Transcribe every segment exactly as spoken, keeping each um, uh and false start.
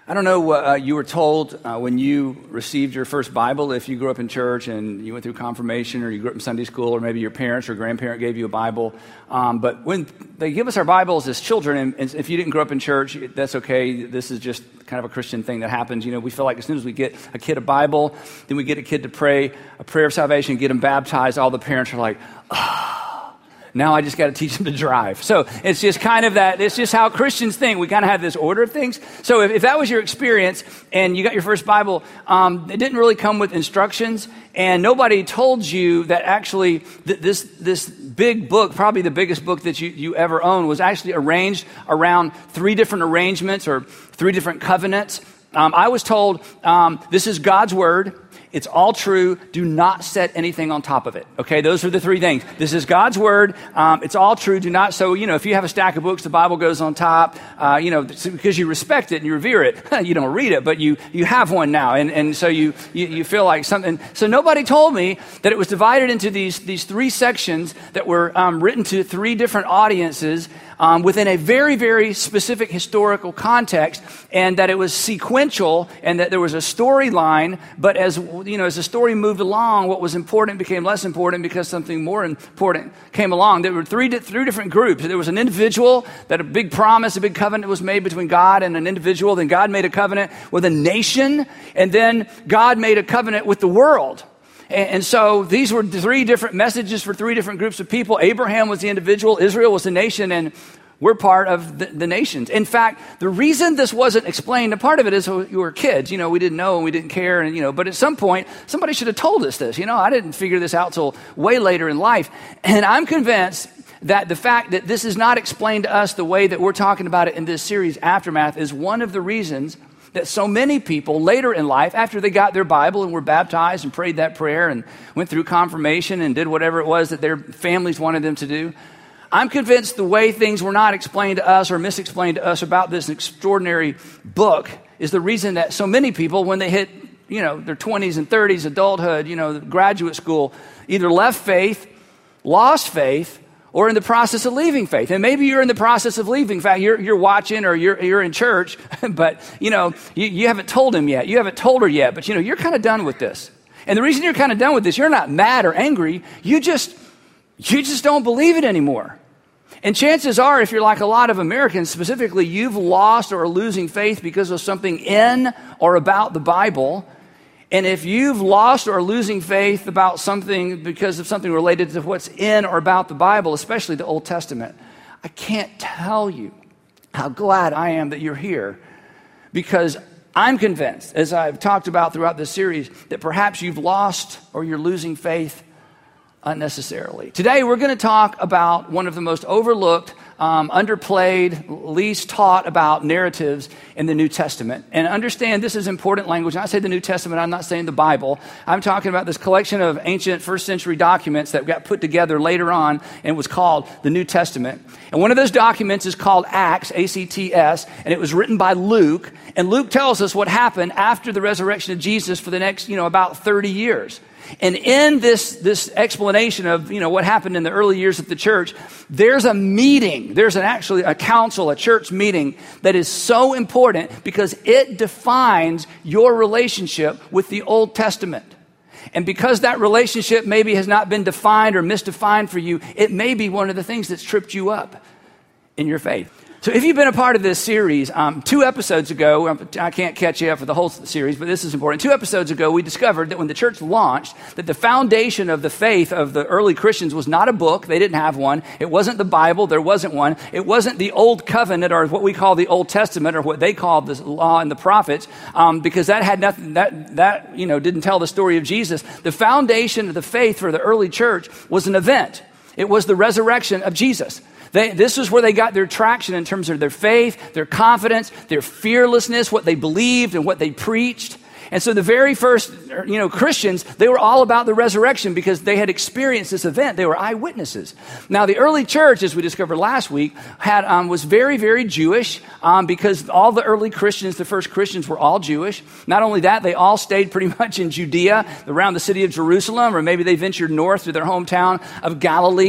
I don't know what uh, you were told uh, when you received your first Bible, if you grew up in church and you went through confirmation, or you grew up in Sunday school, or maybe your parents or grandparent gave you a Bible. Um, but when they give us our Bibles as children, and, and if you didn't grow up in church, that's okay. This is just kind of a Christian thing that happens. You know, we feel like as soon as we get a kid a Bible, then we get a kid to pray a prayer of salvation, get them baptized, all the parents are like, ah. Now I just got to teach them to drive. So it's just kind of that, it's just how Christians think. We kind of have this order of things. So if, if that was your experience and you got your first Bible, um, it didn't really come with instructions, and nobody told you that actually th- this this big book, probably the biggest book that you, you ever owned, was actually arranged around three different arrangements or three different covenants. Um, I was told um, this is God's word. It's all true. Do not set anything on top of it. Okay, those are the three things. This is God's word. Um, it's all true. Do not. So, you know, if you have a stack of books, the Bible goes on top, uh, you know, because you respect it and you revere it. You don't read it, but you you have one now. And, and so you, you you feel like something. So nobody told me that it was divided into these, these three sections that were um, written to three different audiences um, within a very, very specific historical context, and that it was sequential, and that there was a storyline, but as you know, as the story moved along, what was important became less important because something more important came along. There were three, three different groups. There was an individual, that a big promise, a big covenant was made between God and an individual. Then God made a covenant with a nation, and then God made a covenant with the world. And, and so these were three different messages for three different groups of people. Abraham was the individual, Israel was the nation, and we're part of the, the nations. In fact, the reason this wasn't explained, a part of it is you were kids. You know, we didn't know and we didn't care. And, you know, but at some point, somebody should have told us this. You know, I didn't figure this out till way later in life. And I'm convinced that the fact that this is not explained to us the way that we're talking about it in this series, Aftermath, is one of the reasons that so many people later in life, after they got their Bible and were baptized and prayed that prayer and went through confirmation and did whatever it was that their families wanted them to do, I'm convinced the way things were not explained to us or misexplained to us about this extraordinary book is the reason that so many people, when they hit, you know, their twenties and thirties, adulthood, you know, graduate school, either left faith, lost faith, or in the process of leaving faith. And maybe you're in the process of leaving. In fact, you're, you're watching or you're, you're in church, but, you know, you, you haven't told him yet. You haven't told her yet, but, you know, you're kind of done with this. And the reason you're kind of done with this, you're not mad or angry. You just, you just don't believe it anymore. And chances are, if you're like a lot of Americans, specifically, you've lost or are losing faith because of something in or about the Bible. And if you've lost or are losing faith about something because of something related to what's in or about the Bible, especially the Old Testament, I can't tell you how glad I am that you're here, because I'm convinced, as I've talked about throughout this series, that perhaps you've lost or you're losing faith unnecessarily. Today, we're going to talk about one of the most overlooked, um, underplayed, least taught about narratives in the New Testament. And understand, this is important language. When I say the New Testament, I'm not saying the Bible. I'm talking about this collection of ancient first century documents that got put together later on and was called the New Testament. And one of those documents is called Acts, A C T S, and it was written by Luke. And Luke tells us what happened after the resurrection of Jesus for the next, you know, about thirty years. And in this, this explanation of, you know, what happened in the early years of the church, there's a meeting, there's an actually a council, a church meeting that is so important because it defines your relationship with the Old Testament. And because that relationship maybe has not been defined or misdefined for you, it may be one of the things that's tripped you up in your faith. So if you've been a part of this series, um, two episodes ago, I can't catch you up for the whole series, but this is important. Two episodes ago, we discovered that when the church launched, that the foundation of the faith of the early Christians was not a book. They didn't have one. It wasn't the Bible. There wasn't one. It wasn't the Old Covenant, or what we call the Old Testament, or what they called the law and the prophets, um, because that had nothing, that, that, you know, didn't tell the story of Jesus. The foundation of the faith for the early church was an event. It was the resurrection of Jesus. They, this is where they got their traction in terms of their faith, their confidence, their fearlessness, what they believed and what they preached. And so the very first, you know, Christians, they were all about the resurrection because they had experienced this event. They were eyewitnesses. Now, the early church, as we discovered last week, had um, was very, very Jewish um, because all the early Christians, the first Christians, were all Jewish. Not only that, they all stayed pretty much in Judea, around the city of Jerusalem, or maybe they ventured north to their hometown of Galilee.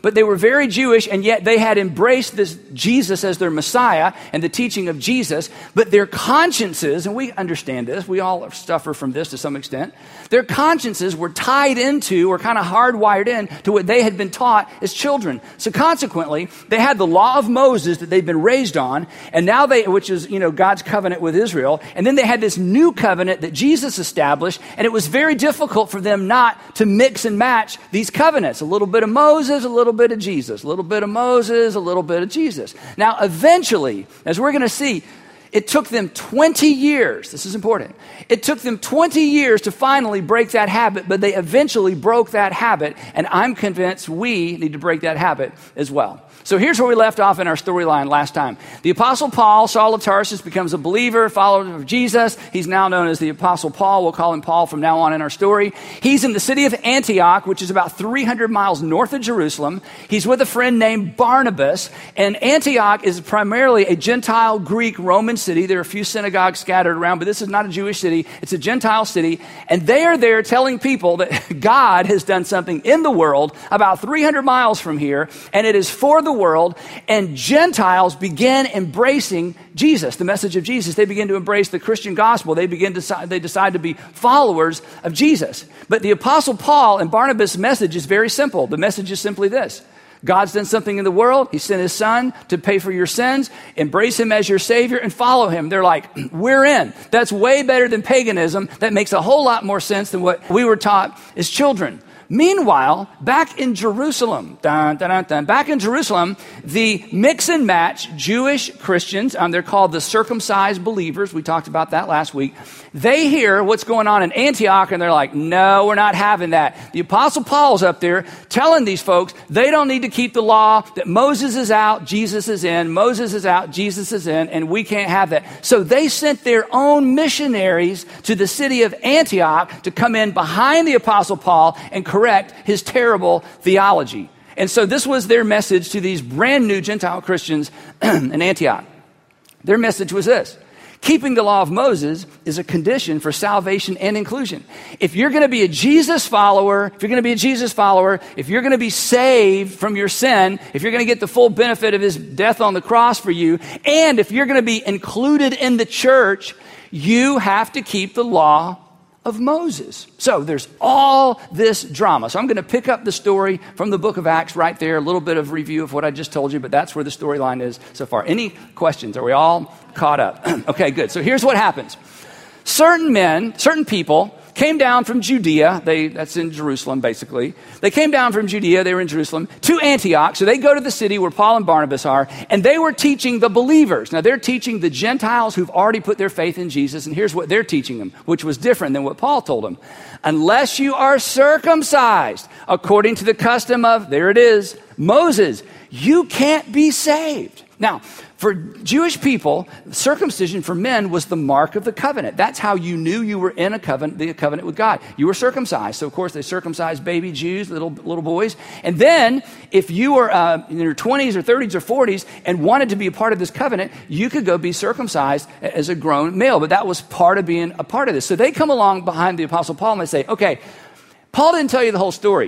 but they were very Jewish, and yet they had embraced this Jesus as their Messiah and the teaching of Jesus, but their consciences, and we understand this, we all suffer from this to some extent, their consciences were tied into or kind of hardwired in to what they had been taught as children. So consequently, they had the law of Moses that they'd been raised on, and now they, which is, you know, God's covenant with Israel, and then they had this new covenant that Jesus established, and it was very difficult for them not to mix and match these covenants. A little bit of Moses, a little bit of Jesus, a little bit of Moses, a little bit of Jesus. Now, eventually, as we're going to see, it took them twenty years. This is important. It took them twenty years to finally break that habit, but they eventually broke that habit, and I'm convinced we need to break that habit as well. So here's where we left off in our storyline last time. The Apostle Paul, Saul of Tarsus, becomes a believer, follower of Jesus. He's now known as the Apostle Paul. We'll call him Paul from now on in our story. He's in the city of Antioch, which is about three hundred miles north of Jerusalem. He's with a friend named Barnabas, and Antioch is primarily a Gentile, Greek, Roman city. There are a few synagogues scattered around, but this is not a Jewish city. It's a Gentile city, and they are there telling people that God has done something in the world about three hundred miles from here, and it is for the world, and Gentiles begin embracing Jesus, the message of Jesus. They begin to embrace the Christian gospel. They begin to they decide to be followers of Jesus. But the Apostle Paul and Barnabas' message is very simple. The message is simply this: God's done something in the world. He sent his son to pay for your sins. Embrace him as your savior and follow him. They're like, we're in. That's way better than paganism. That makes a whole lot more sense than what we were taught as children. Meanwhile, back in Jerusalem, dun, dun, dun, dun, back in Jerusalem, the mix and match Jewish Christians, um, they're called the circumcised believers. We talked about that last week. They hear what's going on in Antioch, and they're like, no, we're not having that. The Apostle Paul's up there telling these folks they don't need to keep the law, that Moses is out, Jesus is in, Moses is out, Jesus is in, and we can't have that. So they sent their own missionaries to the city of Antioch to come in behind the Apostle Paul and correct his terrible theology. And so this was their message to these brand new Gentile Christians in Antioch. Their message was this: keeping the law of Moses is a condition for salvation and inclusion. If you're going to be a Jesus follower, if you're going to be a Jesus follower, if you're going to be saved from your sin, if you're going to get the full benefit of his death on the cross for you, and if you're going to be included in the church, you have to keep the law of Moses. So there's all this drama. So I'm going to pick up the story from the book of Acts right there, a little bit of review of what I just told you, but that's where the storyline is so far. Any questions? Are we all caught up? Okay, good. So here's what happens. Certain men, certain people came down from Judea. They, that's in Jerusalem, basically. They came down from Judea. They were in Jerusalem to Antioch. So they go to the city where Paul and Barnabas are, and they were teaching the believers. Now, they're teaching the Gentiles who've already put their faith in Jesus, and here's what they're teaching them, which was different than what Paul told them. Unless you are circumcised according to the custom of, there it is, Moses, you can't be saved. Now, for Jewish people, circumcision for men was the mark of the covenant. That's how you knew you were in a covenant, the covenant with God. You were circumcised. So, of course, they circumcised baby Jews, little little boys. And then, if you were uh, in your twenties or thirties or forties and wanted to be a part of this covenant, you could go be circumcised as a grown male. But that was part of being a part of this. So they come along behind the Apostle Paul and they say, okay, Paul didn't tell you the whole story.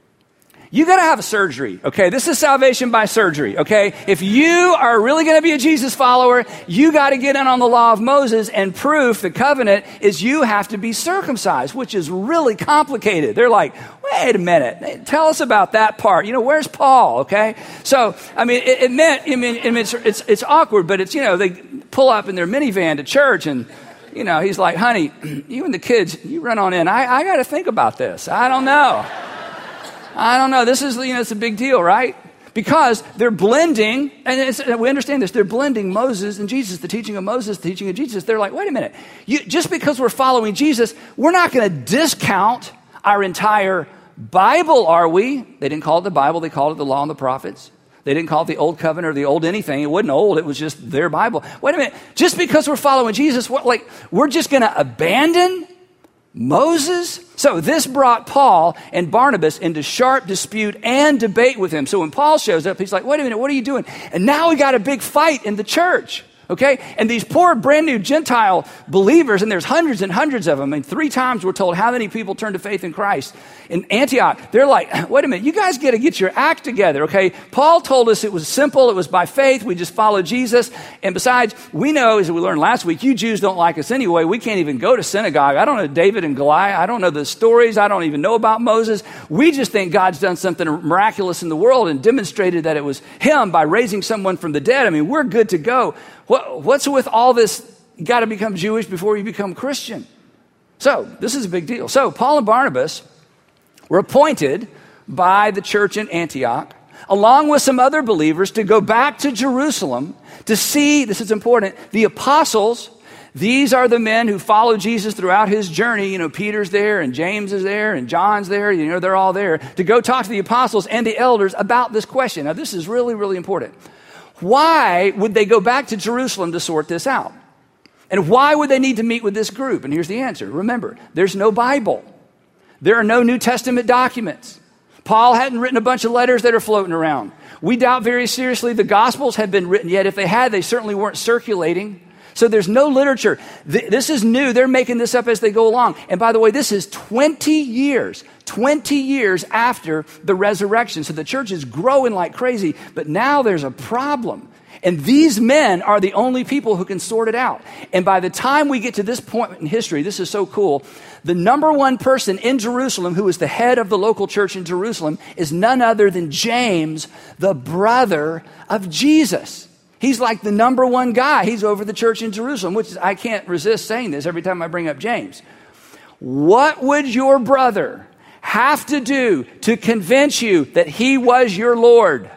You got to have a surgery, okay? This is salvation by surgery, okay? If you are really going to be a Jesus follower, you got to get in on the law of Moses, and proof, the covenant, is you have to be circumcised, which is really complicated. They're like, wait a minute, tell us about that part. You know, where's Paul, okay? So, I mean, it, it meant, I mean, I mean it's, it's, it's awkward, but it's, you know, they pull up in their minivan to church, and, you know, he's like, honey, you and the kids, you run on in. I, I got to think about this. I don't know. I don't know. This is, you know, it's a big deal, right? Because they're blending, and it's, we understand this, they're blending Moses and Jesus, the teaching of Moses, the teaching of Jesus. They're like, wait a minute. You, just because we're following Jesus, we're not going to discount our entire Bible, are we? They didn't call it the Bible. They called it the law and the prophets. They didn't call it the old covenant or the old anything. It wasn't old. It was just their Bible. Wait a minute. Just because we're following Jesus, what, like, we're just going to abandon Moses? So this brought Paul and Barnabas into sharp dispute and debate with him. So when Paul shows up, he's like, wait a minute, what are you doing? And now we got a big fight in the church. Okay? And these poor brand new Gentile believers, and there's hundreds and hundreds of them, and three times we're told how many people turned to faith in Christ. In Antioch, they're like, wait a minute, you guys got to get your act together, okay? Paul told us it was simple, it was by faith, we just followed Jesus. And besides, we know, as we learned last week, you Jews don't like us anyway. We can't even go to synagogue. I don't know David and Goliath. I don't know the stories. I don't even know about Moses. We just think God's done something miraculous in the world and demonstrated that it was him by raising someone from the dead. I mean, we're good to go. What, what's with all this, you got to become Jewish before you become Christian? So, this is a big deal. So, Paul and Barnabas were appointed by the church in Antioch, along with some other believers, to go back to Jerusalem to see, this is important, the apostles. These are the men who followed Jesus throughout his journey. You know, Peter's there, and James is there, and John's there. You know, they're all there to go talk to the apostles and the elders about this question. Now, this is really, really important. Why would they go back to Jerusalem to sort this out? And why would they need to meet with this group? And here's the answer. Remember, there's no Bible. There are no New Testament documents. Paul hadn't written a bunch of letters that are floating around. We doubt very seriously the Gospels had been written yet. If they had, they certainly weren't circulating. So there's no literature. Th- this is new. They're making this up as they go along. And by the way, this is twenty years, twenty years after the resurrection. So the church is growing like crazy, but now there's a problem. And these men are the only people who can sort it out. And by the time we get to this point in history, this is so cool, the number one person in Jerusalem who is the head of the local church in Jerusalem is none other than James, the brother of Jesus. He's like the number one guy. He's over the church in Jerusalem, which is, I can't resist saying this every time I bring up James. What would your brother have to do to convince you that he was your Lord?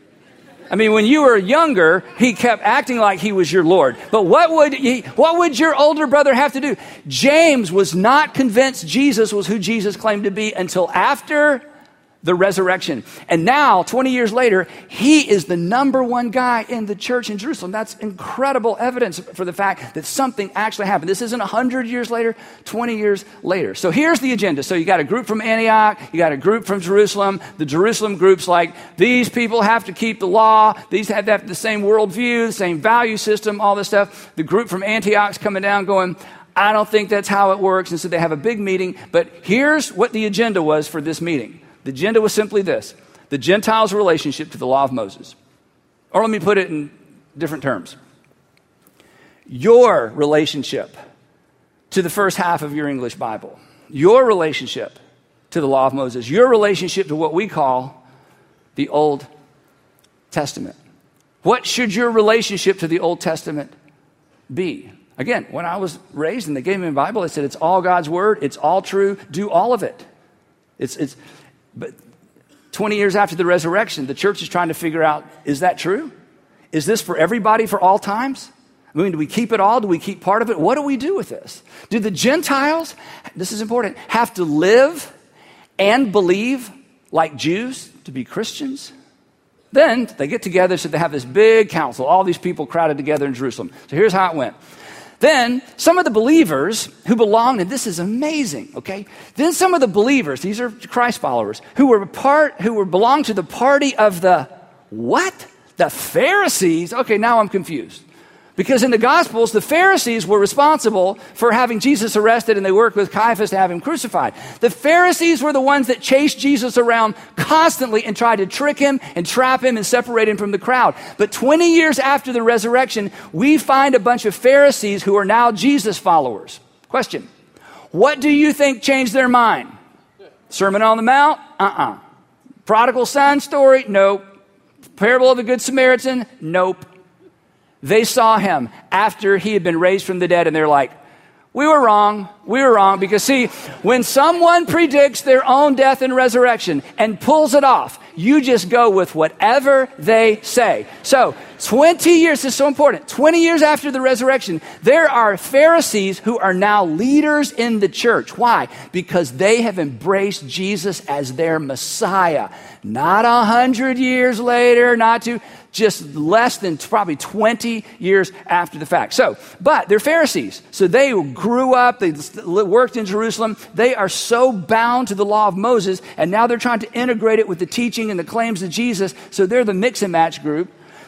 I mean, when you were younger, he kept acting like he was your Lord. But what would he, what would your older brother have to do? James was not convinced Jesus was who Jesus claimed to be until after the resurrection. And now, twenty years later, he is the number one guy in the church in Jerusalem. That's incredible evidence for the fact that something actually happened. This isn't one hundred years later, twenty years later. So here's the agenda. So you got a group from Antioch, you got a group from Jerusalem. The Jerusalem group's like, these people have to keep the law, these have to have the same worldview, the same value system, all this stuff. The group from Antioch's coming down going, I don't think that's how it works. And so they have a big meeting. But here's what the agenda was for this meeting. The agenda was simply this: the Gentiles' relationship to the law of Moses. Or let me put it in different terms. Your relationship to the first half of your English Bible. Your relationship to the law of Moses. Your relationship to what we call the Old Testament. What should your relationship to the Old Testament be? Again, when I was raised and they gave me a Bible, they said it's all God's word, it's all true, do all of it. It's it's But twenty years after the resurrection, the church is trying to figure out, is that true? Is this for everybody for all times? I mean, do we keep it all? Do we keep part of it? What do we do with this? Do the Gentiles, this is important, have to live and believe like Jews to be Christians? Then they get together, so they have this big council, all these people crowded together in Jerusalem. So here's how it went. Then some of the believers who belonged, and this is amazing, okay? Then some of the believers, these are Christ followers, who were part, who were belonged to the party of the what? The Pharisees. Okay, now I'm confused. Because in the Gospels, the Pharisees were responsible for having Jesus arrested, and they worked with Caiaphas to have him crucified. The Pharisees were the ones that chased Jesus around constantly and tried to trick him and trap him and separate him from the crowd. But twenty years after the resurrection, we find a bunch of Pharisees who are now Jesus followers. Question: what do you think changed their mind? Sermon on the Mount? Uh-uh. Prodigal son story? Nope. Parable of the Good Samaritan? Nope. They saw him after he had been raised from the dead, and they're like, we were wrong. We were wrong. Because see, when someone predicts their own death and resurrection and pulls it off, you just go with whatever they say. So twenty years, this is so important. twenty years after the resurrection, there are Pharisees who are now leaders in the church. Why? Because they have embraced Jesus as their Messiah. Not a hundred years later, not to just less than probably twenty years after the fact. So, but they're Pharisees. So they grew up, they worked in Jerusalem. They are so bound to the law of Moses, and now they're trying to integrate it with the teaching and the claims of Jesus. So they're the mix and match group.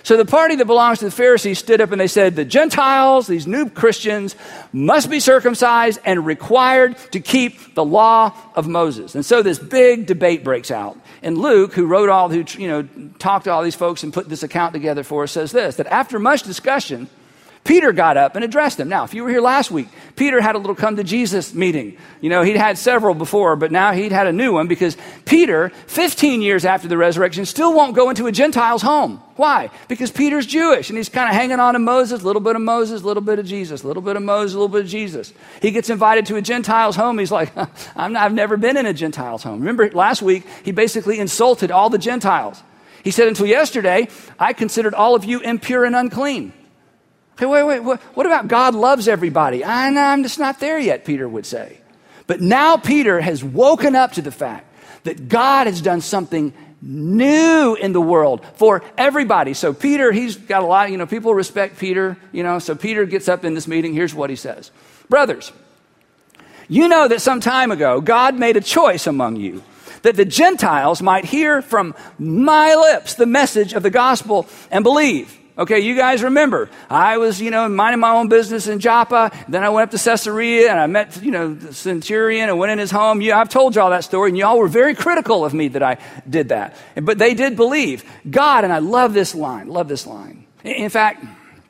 So the party that belongs to the Pharisees stood up and they said, the Gentiles, these new Christians, must be circumcised and required to keep the law of Moses. And so this big debate breaks out. And Luke, who wrote all, who you know, talked to all these folks and put this account together for us, says this, that after much discussion, Peter got up and addressed them. Now, if you were here last week, Peter had a little come to Jesus meeting. You know, he'd had several before, but now he'd had a new one because Peter, fifteen years after the resurrection, still won't go into a Gentile's home. Why? Because Peter's Jewish and he's kind of hanging on to Moses, a little bit of Moses, a little bit of Jesus, a little bit of Moses, a little bit of Jesus. He gets invited to a Gentile's home. He's like, I'm not, I've never been in a Gentile's home. Remember last week, he basically insulted all the Gentiles. He said, until yesterday, I considered all of you impure and unclean. Okay, wait, wait, what, what about God loves everybody? I know, I'm just not there yet, Peter would say. But now Peter has woken up to the fact that God has done something new in the world for everybody. So Peter, he's got a lot, you know, people respect Peter, you know, so Peter gets up in this meeting. Here's what he says. Brothers, you know that some time ago, God made a choice among you that the Gentiles might hear from my lips the message of the gospel and believe. Okay, you guys remember, I was, you know, minding my own business in Joppa. Then I went up to Caesarea and I met, you know, the centurion and went in his home. Yeah, I've told y'all that story and y'all were very critical of me that I did that. But they did believe God, and I love this line, love this line. In fact,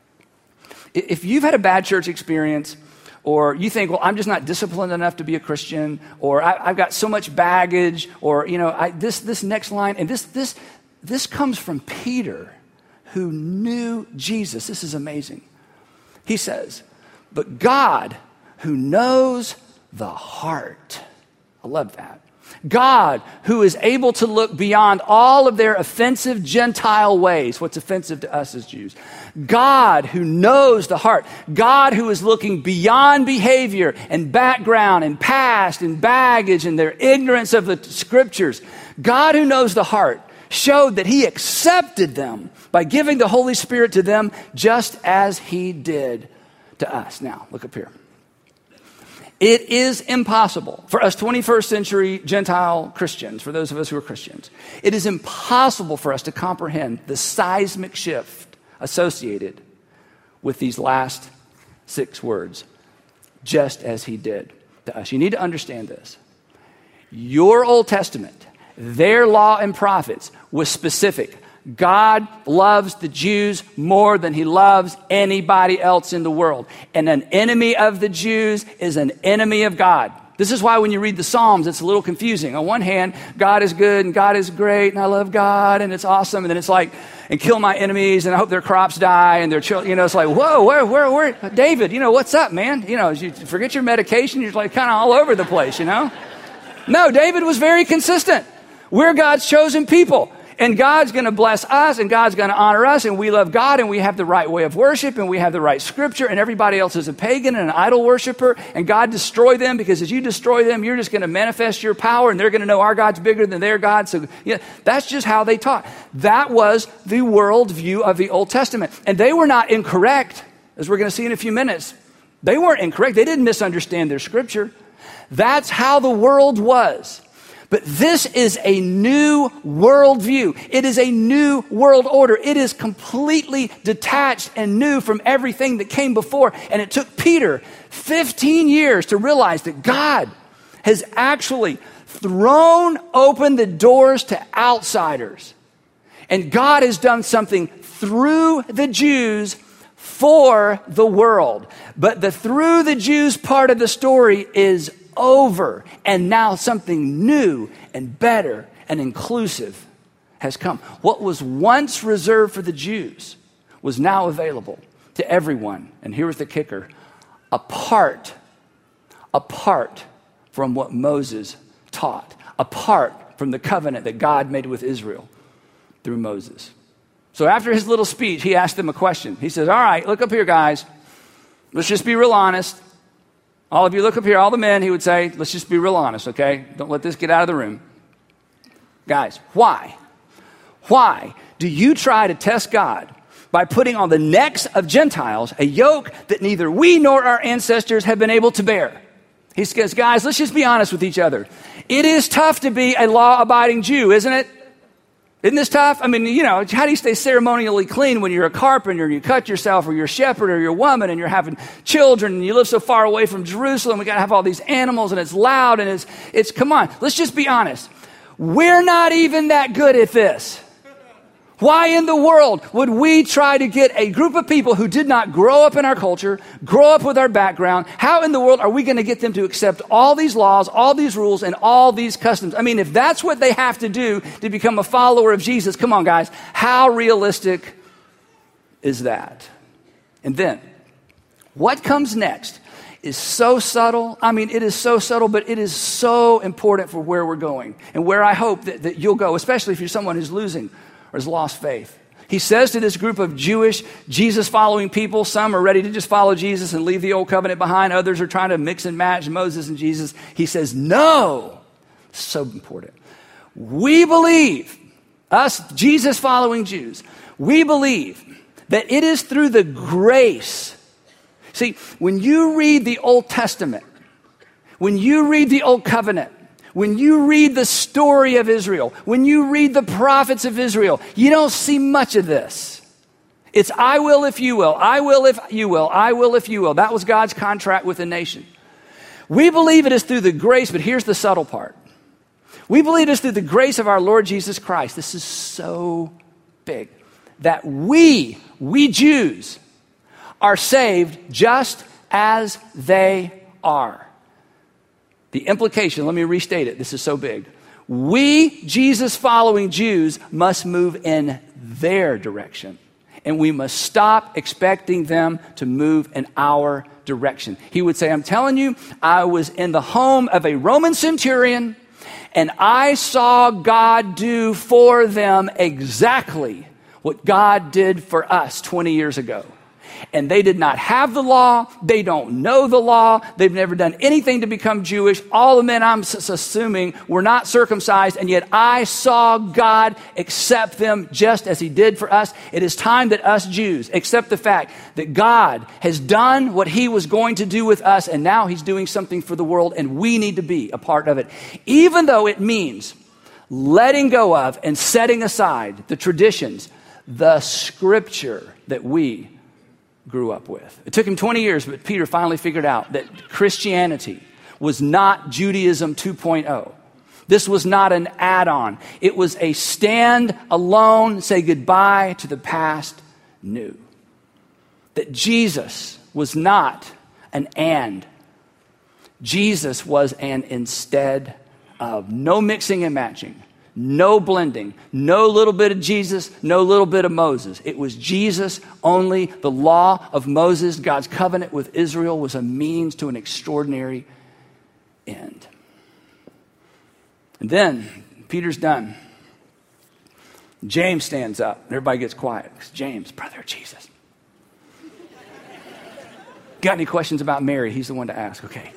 if you've had a bad church experience, or you think, well, I'm just not disciplined enough to be a Christian, or I, I've got so much baggage, or, you know, I, this this next line, and this this this comes from Peter, who knew Jesus. This is amazing. He says, but God who knows the heart. I love that. God who is able to look beyond all of their offensive Gentile ways. What's offensive to us as Jews? God who knows the heart. God who is looking beyond behavior and background and past and baggage and their ignorance of the scriptures. God who knows the heart showed that he accepted them by giving the Holy Spirit to them just as he did to us. Now, look up here. It is impossible for us twenty-first century Gentile Christians, for those of us who are Christians, it is impossible for us to comprehend the seismic shift associated with these last six words, just as he did to us. You need to understand this. Your Old Testament, their law and prophets, was specific. God loves the Jews more than he loves anybody else in the world. And an enemy of the Jews is an enemy of God. This is why when you read the Psalms, it's a little confusing. On one hand, God is good and God is great and I love God and it's awesome. And then it's like, and kill my enemies and I hope their crops die and their children, you know, it's like, whoa, where, where, where, David, you know, what's up, man? You know, you forget your medication, you're like kind of all over the place, you know? No, David was very consistent. We're God's chosen people. And God's going to bless us and God's going to honor us and we love God and we have the right way of worship and we have the right scripture and everybody else is a pagan and an idol worshiper and God destroy them because as you destroy them, you're just going to manifest your power and they're going to know our God's bigger than their God. So yeah, that's just how they taught. That was the worldview of the Old Testament. And they were not incorrect, as we're going to see in a few minutes. They weren't incorrect. They didn't misunderstand their scripture. That's how the world was. But this is a new worldview. It is a new world order. It is completely detached and new from everything that came before. And it took Peter fifteen years to realize that God has actually thrown open the doors to outsiders. And God has done something through the Jews for the world. But the through the Jews part of the story is over, and now something new and better and inclusive has come. What was once reserved for the Jews was now available to everyone. And here's the kicker: apart, apart from what Moses taught, apart from the covenant that God made with Israel through Moses. So after his little speech, he asked them a question. He says, all right, look up here, guys. Let's just be real honest. All of you look up here, all the men, he would say, let's just be real honest, okay? Don't let this get out of the room. Guys, why? Why do you try to test God by putting on the necks of Gentiles a yoke that neither we nor our ancestors have been able to bear? He says, guys, let's just be honest with each other. It is tough to be a law-abiding Jew, isn't it? Isn't this tough? I mean, you know, how do you stay ceremonially clean when you're a carpenter and you cut yourself, or you're a shepherd, or you're a woman and you're having children and you live so far away from Jerusalem? We got to have all these animals and it's loud and it's, it's, come on, let's just be honest. We're not even that good at this. Why in the world would we try to get a group of people who did not grow up in our culture, grow up with our background? How in the world are we going to get them to accept all these laws, all these rules, and all these customs? I mean, if that's what they have to do to become a follower of Jesus, come on, guys, how realistic is that? And then, what comes next is so subtle. I mean, it is so subtle, but it is so important for where we're going and where I hope that, that you'll go, especially if you're someone who's losing or has lost faith. He says to this group of Jewish, Jesus-following people, some are ready to just follow Jesus and leave the old covenant behind. Others are trying to mix and match Moses and Jesus. He says, no, so important. We believe, us Jesus-following Jews, we believe that it is through the grace. See, when you read the Old Testament, when you read the Old Covenant, when you read the story of Israel, when you read the prophets of Israel, you don't see much of this. It's I will if you will, I will if you will, I will if you will. That was God's contract with the nation. We believe it is through the grace, but here's the subtle part. We believe it is through the grace of our Lord Jesus Christ. This is so big. That we, we Jews, are saved just as they are. The implication, let me restate it. This is so big. We, Jesus-following Jews, must move in their direction. And we must stop expecting them to move in our direction. He would say, I'm telling you, I was in the home of a Roman centurion, and I saw God do for them exactly what God did for us twenty years ago. And they did not have the law. They don't know the law. They've never done anything to become Jewish. All the men, I'm s- assuming, were not circumcised. And yet I saw God accept them just as he did for us. It is time that us Jews accept the fact that God has done what he was going to do with us. And now he's doing something for the world. And we need to be a part of it. Even though it means letting go of and setting aside the traditions, the scripture that we grew up with. It took him twenty years, but Peter finally figured out that Christianity was not Judaism two point oh. This was not an add-on. It was a stand alone, say goodbye to the past new. That Jesus was not an and. Jesus was an instead of. No mixing and matching. No blending, no little bit of Jesus, no little bit of Moses. It was Jesus only. The law of Moses, God's covenant with Israel, was a means to an extraordinary end. And then Peter's done. James stands up. Everybody gets quiet. James, brother of Jesus. Got any questions about Mary? He's the one to ask. Okay.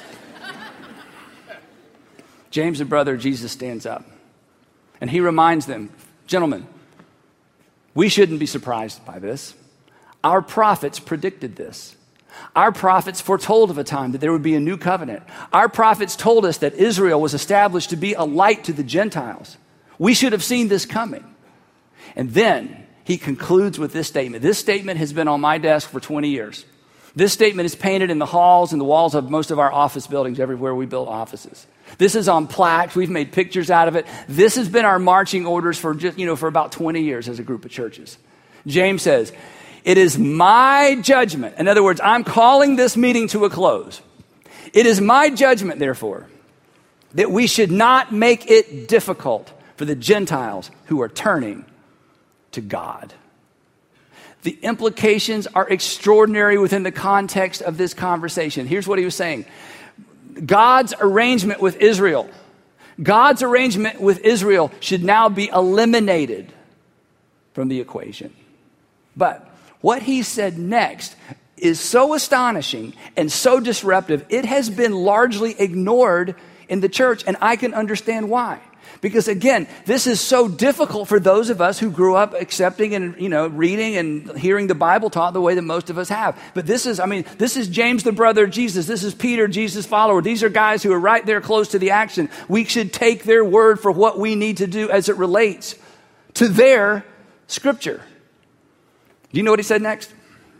James, the brother of Jesus, stands up. And he reminds them, gentlemen, we shouldn't be surprised by this. Our prophets predicted this. Our prophets foretold of a time that there would be a new covenant. Our prophets told us that Israel was established to be a light to the Gentiles. We should have seen this coming. And then he concludes with this statement. This statement has been on my desk for twenty years. This statement is painted in the halls and the walls of most of our office buildings, everywhere we build offices. This is on plaques. We've made pictures out of it. This has been our marching orders for just, you know, for about twenty years as a group of churches. James says, it is my judgment. In other words, I'm calling this meeting to a close. It is my judgment, therefore, that we should not make it difficult for the Gentiles who are turning to God. The implications are extraordinary within the context of this conversation. Here's what he was saying. God's arrangement with Israel, God's arrangement with Israel should now be eliminated from the equation. But what he said next is so astonishing and so disruptive, it has been largely ignored in the church, and I can understand why. Because again, this is so difficult for those of us who grew up accepting and, you know, reading and hearing the Bible taught the way that most of us have. But this is, I mean, this is James, the brother of Jesus. This is Peter, Jesus' follower. These are guys who are right there close to the action. We should take their word for what we need to do as it relates to their scripture. Do you know what he said next?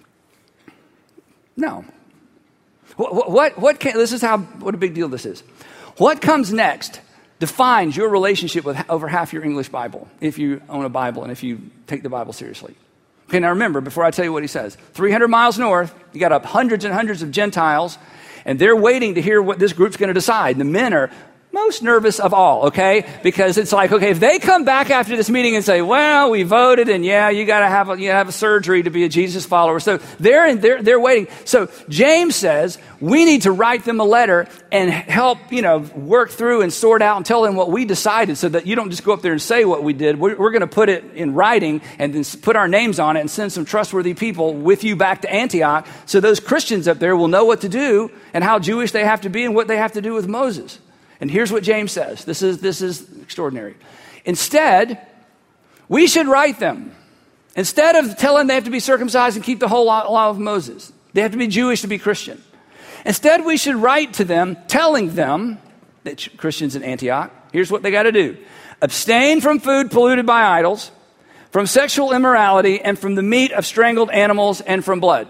No. What, what, what can, this is how, what a big deal this is. What comes next defines your relationship with over half your English Bible, if you own a Bible and if you take the Bible seriously. Okay, now remember, before I tell you what he says, three hundred miles north, you got up hundreds and hundreds of Gentiles, and they're waiting to hear what this group's going to decide. The men are most nervous of all, okay? Because it's like, okay, if they come back after this meeting and say, well, we voted, and yeah, you got to have a, you have a surgery to be a Jesus follower. So they're, in, they're, they're waiting. So James says, we need to write them a letter and help, you know, work through and sort out and tell them what we decided so that you don't just go up there and say what we did. We're, we're going to put it in writing and then put our names on it and send some trustworthy people with you back to Antioch so those Christians up there will know what to do and how Jewish they have to be and what they have to do with Moses. And here's what James says. This is, this is extraordinary. Instead, we should write them. Instead of telling they have to be circumcised and keep the whole law, law of Moses, they have to be Jewish to be Christian. Instead, we should write to them, telling them, that Christians in Antioch, here's what they got to do. Abstain from food polluted by idols, from sexual immorality, and from the meat of strangled animals, and from blood.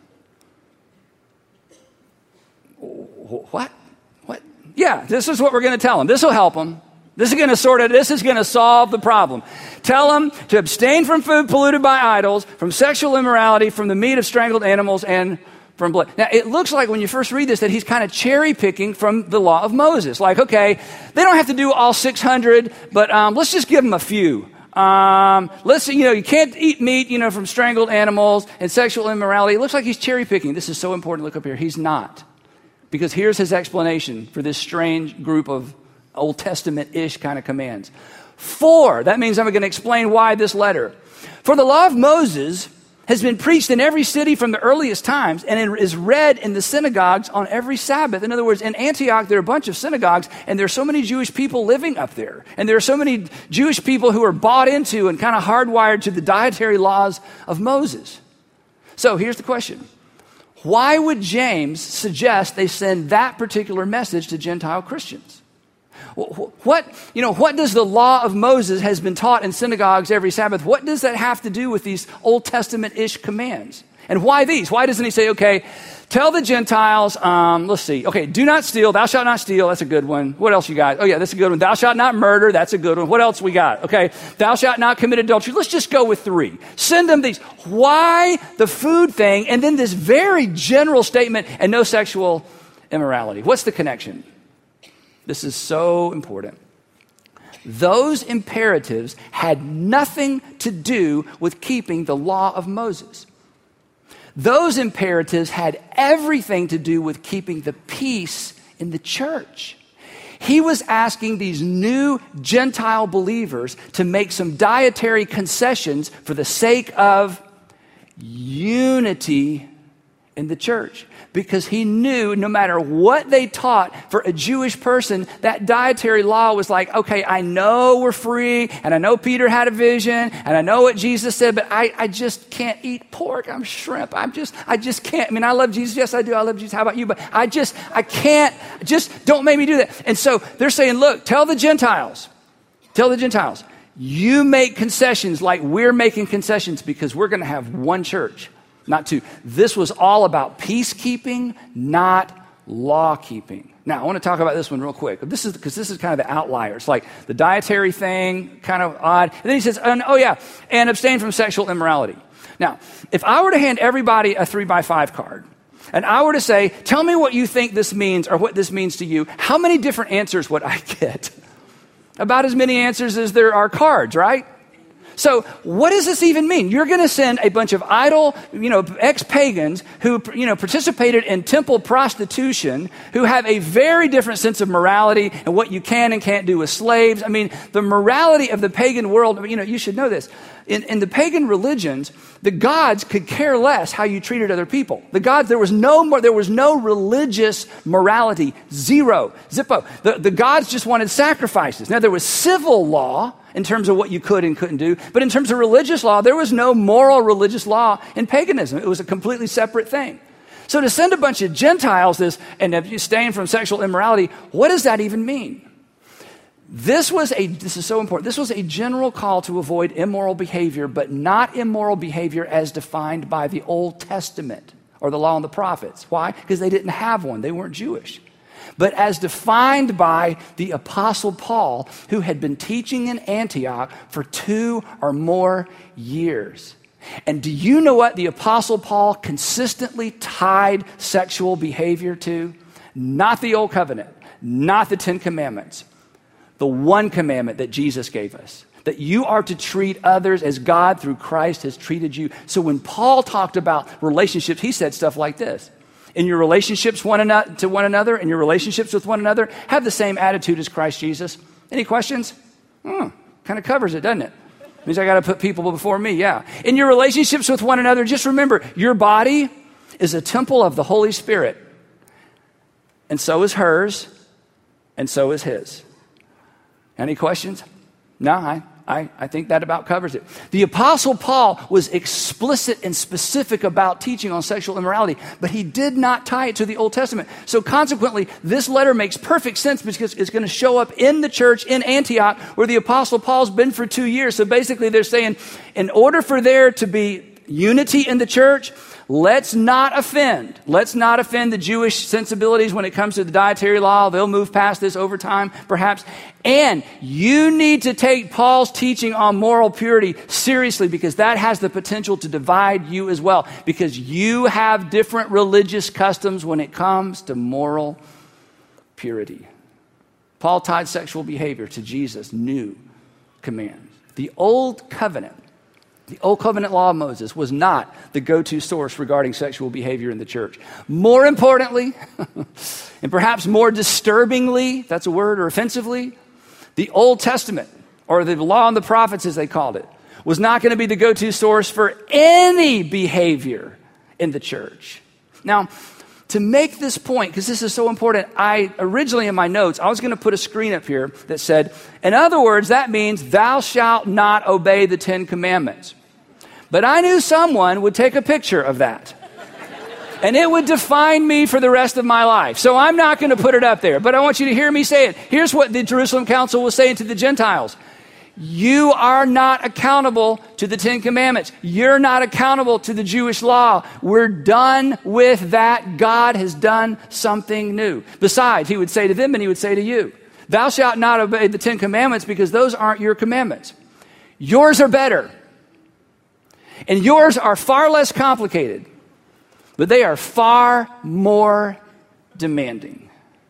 What? Yeah, this is what we're going to tell them. This will help them. This is going to sort of, this is going to solve the problem. Tell them to abstain from food polluted by idols, from sexual immorality, from the meat of strangled animals, and from blood. Now, it looks like when you first read this that he's kind of cherry picking from the law of Moses. Like, okay, they don't have to do all six hundred, but um, let's just give them a few. Um, let's, you know, you can't eat meat, you know, from strangled animals and sexual immorality. It looks like he's cherry picking. This is so important. Look up here. He's not. Because here's his explanation for this strange group of Old Testament-ish kind of commands. For, that means I'm going to explain why this letter. For the law of Moses has been preached in every city from the earliest times and it is read in the synagogues on every Sabbath. In other words, in Antioch, there are a bunch of synagogues and there are so many Jewish people living up there. And there are so many Jewish people who are bought into and kind of hardwired to the dietary laws of Moses. So here's the question. Why would James suggest they send that particular message to Gentile Christians? What, you know, what does the law of Moses has been taught in synagogues every Sabbath? What does that have to do with these Old Testament-ish commands? And why these? Why doesn't he say, okay, tell the Gentiles, um, let's see, okay, do not steal, thou shalt not steal, that's a good one. What else you got? Oh yeah, that's a good one. Thou shalt not murder, that's a good one. What else we got? Okay, thou shalt not commit adultery. Let's just go with three. Send them these. Why the food thing and then this very general statement and no sexual immorality? What's the connection? This is so important. Those imperatives had nothing to do with keeping the law of Moses. Those imperatives had everything to do with keeping the peace in the church. He was asking these new Gentile believers to make some dietary concessions for the sake of unity in the church. Because he knew no matter what they taught for a Jewish person, that dietary law was like, okay, I know we're free, and I know Peter had a vision, and I know what Jesus said, but I, I just can't eat pork. I'm shrimp. I'm just, I just can't. I mean, I love Jesus. Yes, I do. I love Jesus. How about you? But I just, I can't. Just don't make me do that. And so they're saying, look, tell the Gentiles, tell the Gentiles, you make concessions like we're making concessions because we're going to have one church. Not two. This was all about peacekeeping, not law keeping. Now, I want to talk about this one real quick. This is because this is kind of the outlier. It's like the dietary thing, kind of odd. And then he says, and, oh yeah, and abstain from sexual immorality. Now, if I were to hand everybody a three by five card, and I were to say, tell me what you think this means or what this means to you, how many different answers would I get? About as many answers as there are cards, right? So what does this even mean? You're going to send a bunch of idol, you know, ex-pagans who, you know, participated in temple prostitution, who have a very different sense of morality and what you can and can't do with slaves. I mean, the morality of the pagan world, you know, you should know this. In, in the pagan religions, the gods could care less how you treated other people. The gods, there was no more, there was no religious morality. Zero. Zippo. The, the gods just wanted sacrifices. Now, there was civil law in terms of what you could and couldn't do. But in terms of religious law, there was no moral religious law in paganism. It was a completely separate thing. So to send a bunch of Gentiles this and abstain from sexual immorality, what does that even mean? This was a, this is so important, this was a general call to avoid immoral behavior, but not immoral behavior as defined by the Old Testament or the law and the prophets. Why? Because they didn't have one. They weren't Jewish. But as defined by the Apostle Paul, who had been teaching in Antioch for two or more years. And do you know what the Apostle Paul consistently tied sexual behavior to? Not the Old Covenant, not the Ten Commandments. The one commandment that Jesus gave us, that you are to treat others as God through Christ has treated you. So when Paul talked about relationships, he said stuff like this. In your relationships one another, to one another, in your relationships with one another, have the same attitude as Christ Jesus. Any questions? Hmm, kind of covers it, doesn't it? Means I got to put people before me, yeah. In your relationships with one another, just remember, your body is a temple of the Holy Spirit. And so is hers, and so is his. Any questions? No, I, I, I think that about covers it. The Apostle Paul was explicit and specific about teaching on sexual immorality, but he did not tie it to the Old Testament. So consequently, this letter makes perfect sense because it's going to show up in the church in Antioch where the Apostle Paul's been for two years. So basically they're saying, in order for there to be unity in the church, let's not offend. Let's not offend the Jewish sensibilities when it comes to the dietary law. They'll move past this over time, perhaps. And you need to take Paul's teaching on moral purity seriously because that has the potential to divide you as well because you have different religious customs when it comes to moral purity. Paul tied sexual behavior to Jesus' new commands. The Old Covenant The Old Covenant law of Moses was not the go-to source regarding sexual behavior in the church. More importantly, and perhaps more disturbingly, that's a word, or offensively, the Old Testament, or the law and the prophets as they called it, was not going to be the go-to source for any behavior in the church. Now, to make this point, because this is so important, I originally in my notes, I was going to put a screen up here that said, in other words, that means thou shalt not obey the Ten Commandments. But I knew someone would take a picture of that. And it would define me for the rest of my life. So I'm not going to put it up there. But I want you to hear me say it. Here's what the Jerusalem Council was saying to the Gentiles. You are not accountable to the Ten Commandments. You're not accountable to the Jewish law. We're done with that. God has done something new. Besides, he would say to them and he would say to you, thou shalt not obey the Ten Commandments because those aren't your commandments. Yours are better. And yours are far less complicated, but they are far more demanding.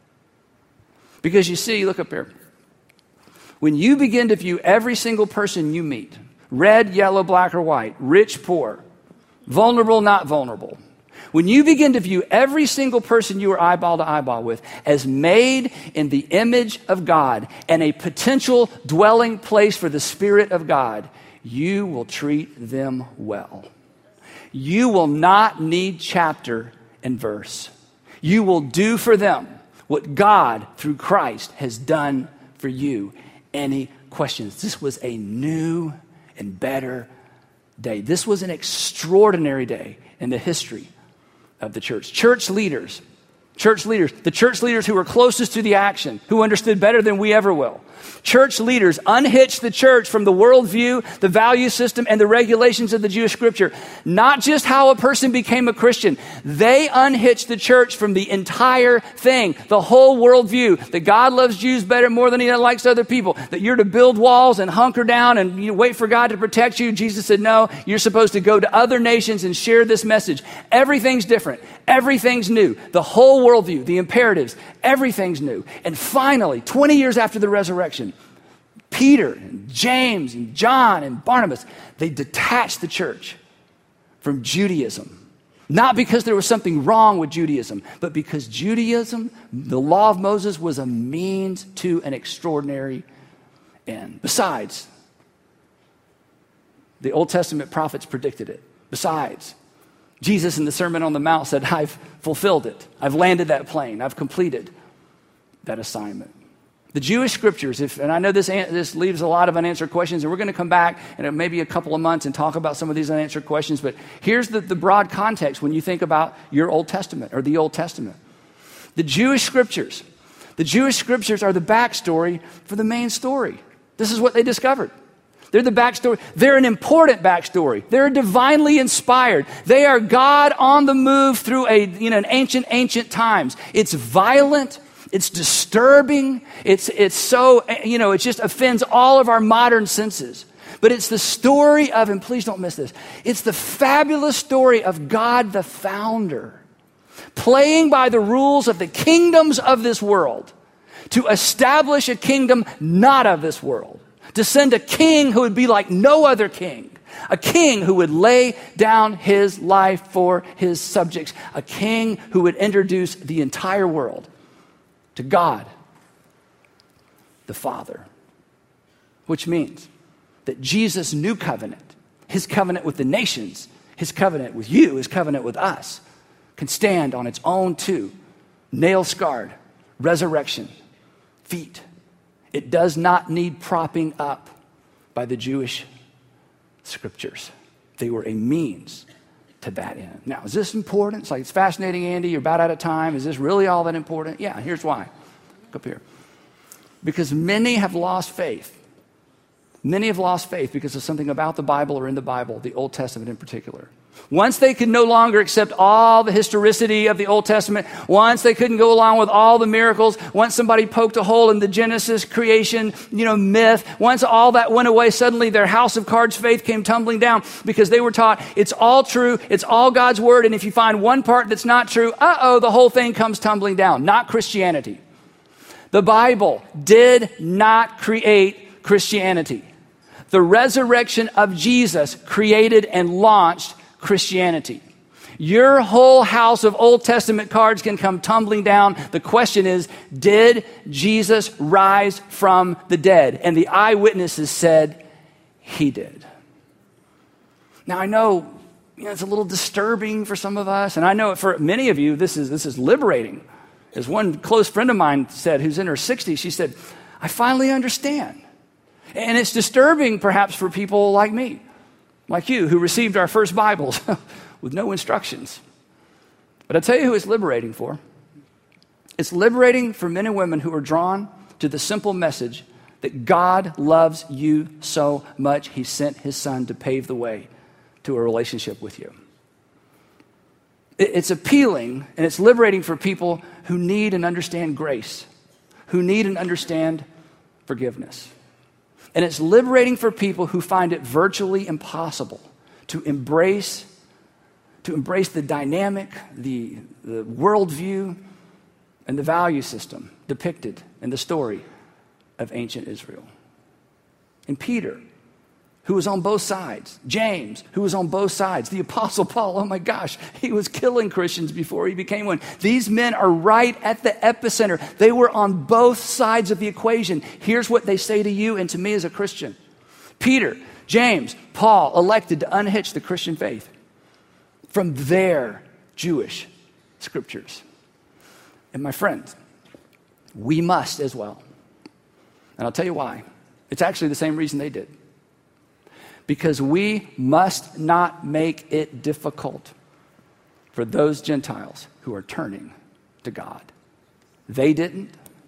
Because you see, look up here. When you begin to view every single person you meet, red, yellow, black, or white, rich, poor, vulnerable, not vulnerable, when you begin to view every single person you are eyeball to eyeball with as made in the image of God and a potential dwelling place for the Spirit of God, you will treat them well. You will not need chapter and verse. You will do for them what God, through Christ, has done for you. Any questions? This was a new and better day. This was an extraordinary day in the history of the church. Church leaders, church leaders, the church leaders who were closest to the action, who understood better than we ever will. Church leaders unhitched the church from the worldview, the value system, and the regulations of the Jewish scripture. Not just how a person became a Christian. They unhitched the church from the entire thing, the whole worldview, that God loves Jews better more than he likes other people, that you're to build walls and hunker down and you wait for God to protect you. Jesus said, no, you're supposed to go to other nations and share this message. Everything's different. Everything's new. The whole worldview, the imperatives, everything's new. And finally, twenty years after the resurrection, Peter and James and John and Barnabas, they detached the church from Judaism. Not because there was something wrong with Judaism, but because Judaism, the law of Moses, was a means to an extraordinary end. Besides, the Old Testament prophets predicted it. Besides, Jesus in the Sermon on the Mount said, I've fulfilled it. I've landed that plane. I've completed that assignment. The Jewish scriptures, if, and I know this, this leaves a lot of unanswered questions, and we're going to come back in maybe a couple of months and talk about some of these unanswered questions, but here's the, the broad context when you think about your Old Testament or the Old Testament. The Jewish scriptures, The Jewish scriptures are the backstory for the main story. This is what they discovered. They're the backstory. They're an important backstory. They're divinely inspired. They are God on the move through a, you know, an ancient, ancient times. It's violent. It's disturbing. It's, it's so, you know, it just offends all of our modern senses. But it's the story of, and please don't miss this, it's the fabulous story of God the founder, playing by the rules of the kingdoms of this world to establish a kingdom not of this world, to send a king who would be like no other king, a king who would lay down his life for his subjects, a king who would introduce the entire world to God the Father, which means that Jesus' new covenant, his covenant with the nations, his covenant with you, his covenant with us, can stand on its own two nail-scarred resurrection feet. It does not need propping up by the Jewish scriptures. They were a means to that end. Now, is this important? It's like, it's fascinating, Andy. You're about out of time. Is this really all that important? Yeah, here's why. Look up here. Because many have lost faith. Many have lost faith because of something about the Bible or in the Bible, the Old Testament in particular. Once they could no longer accept all the historicity of the Old Testament, once they couldn't go along with all the miracles, once somebody poked a hole in the Genesis creation, you know, myth, once all that went away, suddenly their house of cards faith came tumbling down because they were taught it's all true, it's all God's word, and if you find one part that's not true, uh-oh, the whole thing comes tumbling down. Not Christianity. The Bible did not create Christianity. The resurrection of Jesus created and launched Christianity. Your whole house of Old Testament cards can come tumbling down. The question is, did Jesus rise from the dead? And the eyewitnesses said he did. Now, I know, you know it's a little disturbing for some of us, and I know for many of you, this is, this is liberating. As one close friend of mine said, who's in her sixties, she said, I finally understand. And it's disturbing perhaps for people like me, like you, who received our first Bibles with no instructions. But I tell you who it's liberating for. It's liberating for men and women who are drawn to the simple message that God loves you so much, he sent his son to pave the way to a relationship with you. It's appealing and it's liberating for people who need and understand grace, who need and understand forgiveness. And it's liberating for people who find it virtually impossible to embrace, to embrace the dynamic, the, the worldview, and the value system depicted in the story of ancient Israel. And Peter, who was on both sides. James, who was on both sides. The Apostle Paul, oh my gosh, he was killing Christians before he became one. These men are right at the epicenter. They were on both sides of the equation. Here's what they say to you and to me as a Christian. Peter, James, Paul elected to unhitch the Christian faith from their Jewish scriptures. And my friends, we must as well. And I'll tell you why. It's actually the same reason they did. Because we must not make it difficult for those Gentiles who are turning to God. They didn't.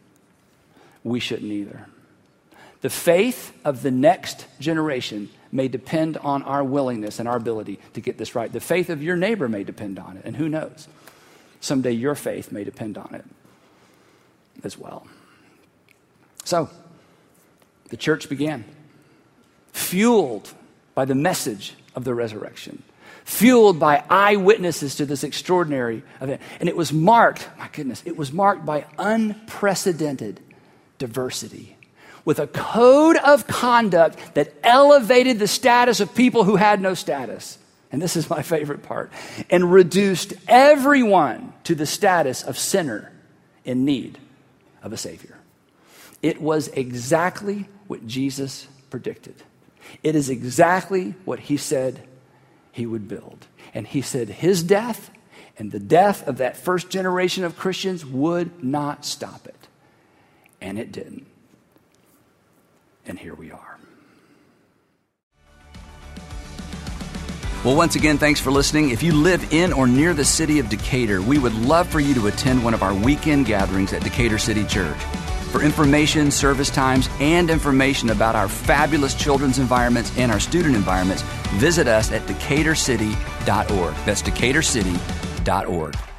We shouldn't either. The faith of the next generation may depend on our willingness and our ability to get this right. The faith of your neighbor may depend on it. And who knows? Someday your faith may depend on it as well. So, the church began, fueled by the message of the resurrection, fueled by eyewitnesses to this extraordinary event. And it was marked, my goodness, it was marked by unprecedented diversity, with a code of conduct that elevated the status of people who had no status. And this is my favorite part, and reduced everyone to the status of sinner in need of a Savior. It was exactly what Jesus predicted. It is exactly what he said he would build. And he said his death and the death of that first generation of Christians would not stop it. And it didn't. And here we are. Well, once again, thanks for listening. If you live in or near the city of Decatur, we would love for you to attend one of our weekend gatherings at Decatur City Church. For information, service times, and information about our fabulous children's environments and our student environments, visit us at decatur city dot org. That's decatur city dot org.